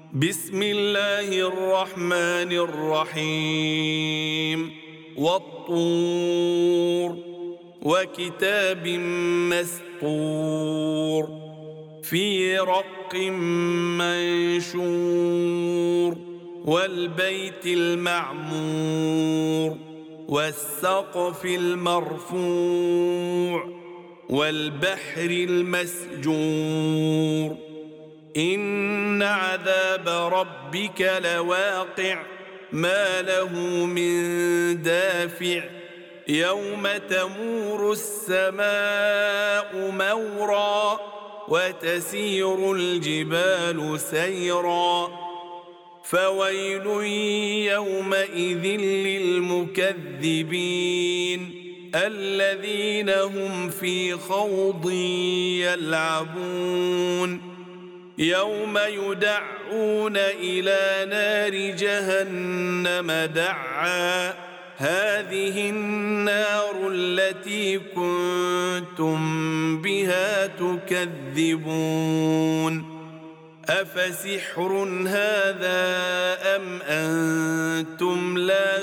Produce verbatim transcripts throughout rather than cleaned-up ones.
بسم الله الرحمن الرحيم والطور وكتاب مسطور في رق منشور والبيت المعمور والسقف المرفوع والبحر المسجور إن عذاب ربك لواقع ما له من دافع يوم تمور السماء مورا وتسير الجبال سيرا فويل يومئذ للمكذبين الذين هم في خوض يلعبون يوم يدعون إلى نار جهنم دعا هذه النار التي كنتم بها تكذبون أفسحر هذا أم أنتم لا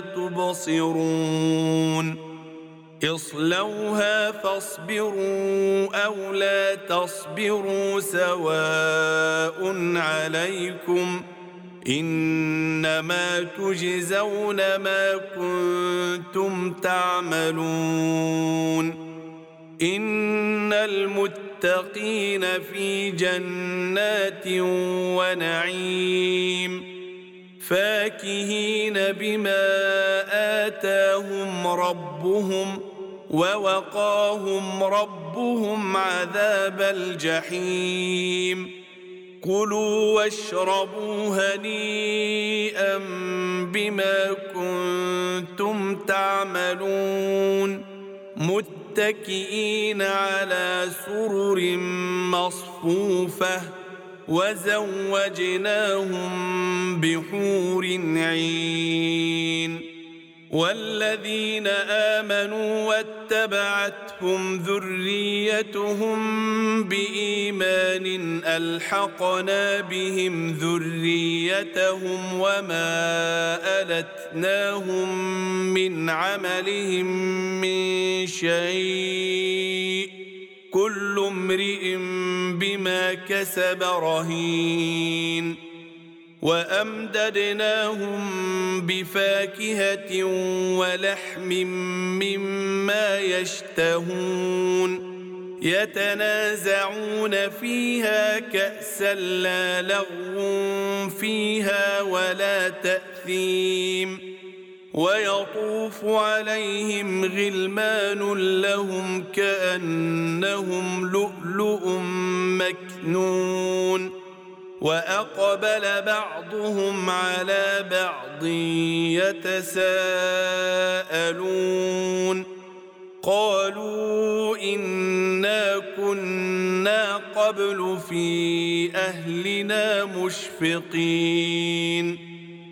تبصرون اصلوها فاصبروا أو لا تصبروا سواء عليكم إنما تجزون ما كنتم تعملون إن المتقين في جنات ونعيم فاكهين بما آتاهم ربهم ووقاهم ربهم عذاب الجحيم كلوا واشربوا هنيئا بما كنتم تعملون متكئين على سرر مصفوفة وزوجناهم بحور عين والذين آمنوا واتبعتهم ذريتهم بإيمان ألحقنا بهم ذريتهم وما ألتناهم من عملهم من شيء كل امرئ بما كسب رهين وأمددناهم بفاكهة ولحم مما يشتهون يتنازعون فيها كأسا لا لغو فيها ولا تأثيم ويطوف عليهم غلمان لهم كأنهم لؤلؤ مكنون وأقبل بعضهم على بعض يتساءلون قالوا إنا كنا قبل في أهلنا مشفقين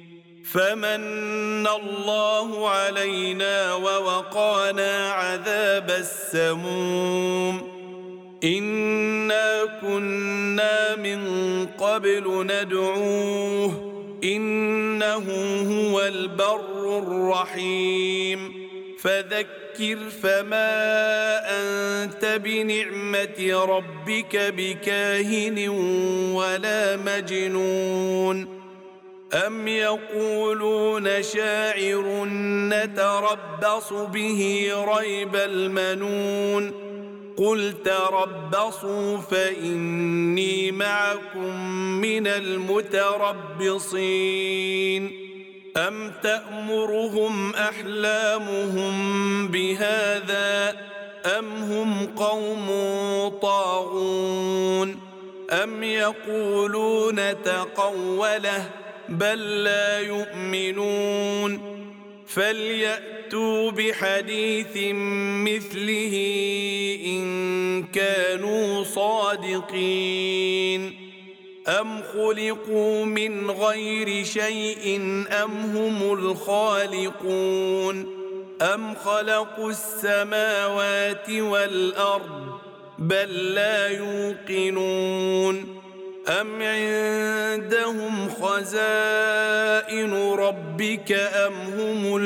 فمن الله علينا ووقانا عذاب السموم إنا كنا من قبل ندعوه إنه هو البر الرحيم فذكر فما أنت بنعمة ربك بكاهن ولا مجنون أم يقولون شاعر نتربص به ريب المنون قل تربصوا فإني معكم من المتربصين أم تأمرهم أحلامهم بهذا أم هم قوم طاغون أم يقولون تقوله بل لا يؤمنون فليأتوا بحديث مثله إن كانوا صادقين أم خلقوا من غير شيء أم هم الخالقون أم خلقوا السماوات والأرض بل لا يوقنون أم عندهم خزائن ربك أم هم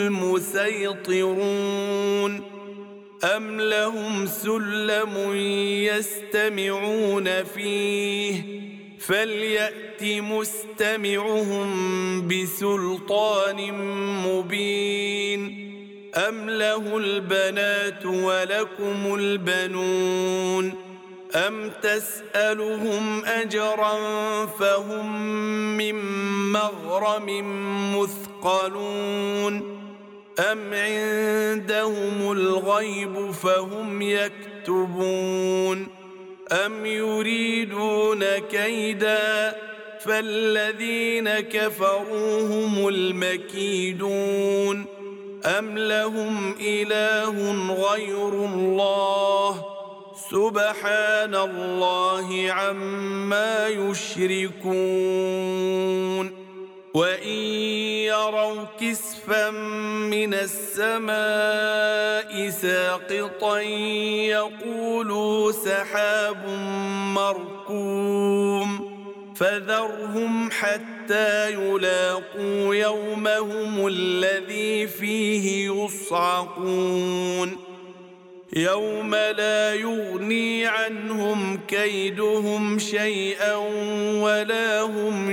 المسيطرون أم لهم سلم يستمعون فيه فليأت مستمعهم بسلطان مبين أم له البنات ولكم البنون أم تسألهم أجرا فهم من مغرم مثقلون أم عندهم الغيب فهم يكتبون أم يريدون كيدا فالذين كفروا هم المكيدون أم لهم إله غير الله سبحان الله عما يشركون وإن يروا كسفا من السماء ساقطا يقولوا سحاب مركوم فذرهم حتى يلاقوا يومهم الذي فيه يصعقون يوم لا يغني عنهم كيدهم شيئا ولا هم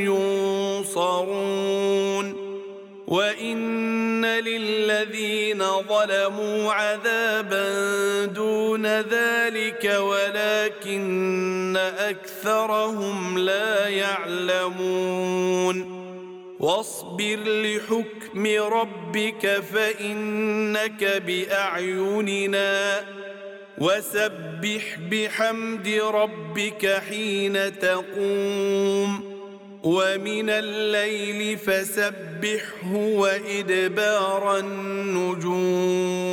ينصرون وإن للذين ظلموا عذابا دون ذلك ولكن أكثرهم لا يعلمون واصبر لحكم ربك فإنك بأعيننا وسبح بحمد ربك حين تقوم ومن الليل فسبحه وإدبار النجوم